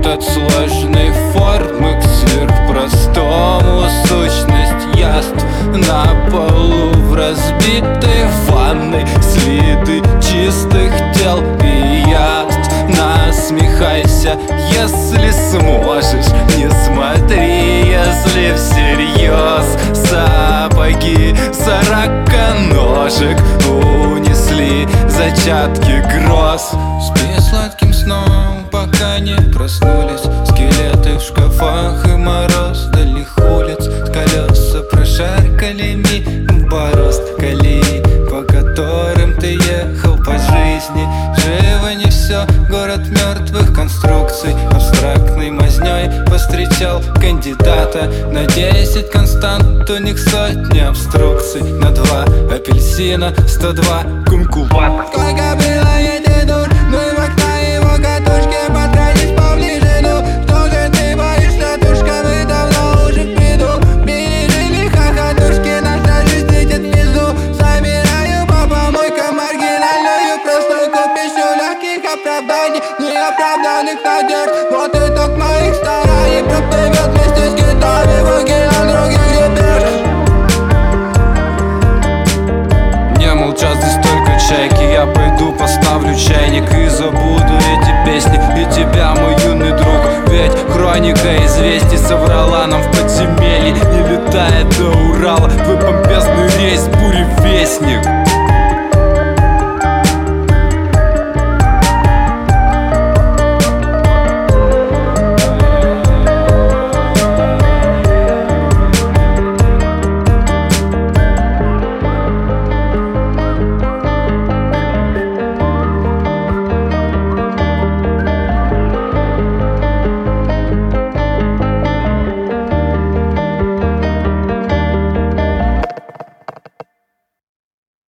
от сложной формы к сверхпростому. Сущность яств на полу в разбитой ванной, следы чистых тел и яств. Насмехайся, если сможешь, не смотри, если всерьез. Сапоги 40-ножек унесли зачатки гроз. Спи сладким сном, пока не проснулись скелеты в шкафах и мороз дальних улиц. Колеса прошаркали миг борозд колеи, по которым ты ехал по жизни. Живо не все, город мертвых конструкций. Абстрактной мазней повстречал кандидата на 10 констант, у них сотни обструкций. На 2 апельсина, 102 кумкулата. Сколько было этих дур, ну и в окна его катушки. Подкрадись поближе, ну что же ты боишься, тушка? Мы давно уже в бреду. Пережили хохотушки, наша жизнь летит внизу. Собираю по помойкам маргинальную прослойку. Пищу легких оправданий, неоправданных надежд. Вот итог моих стараний, проплывет вместе с китами в океан других ребят. Не молчат здесь только чайки. Я пойду поставлю чайник и забуду эти песни и тебя, мой юный друг. Ведь хроника известий соврала нам в подземелье. Не летает до Урала твой помпезный рейс, буревестник.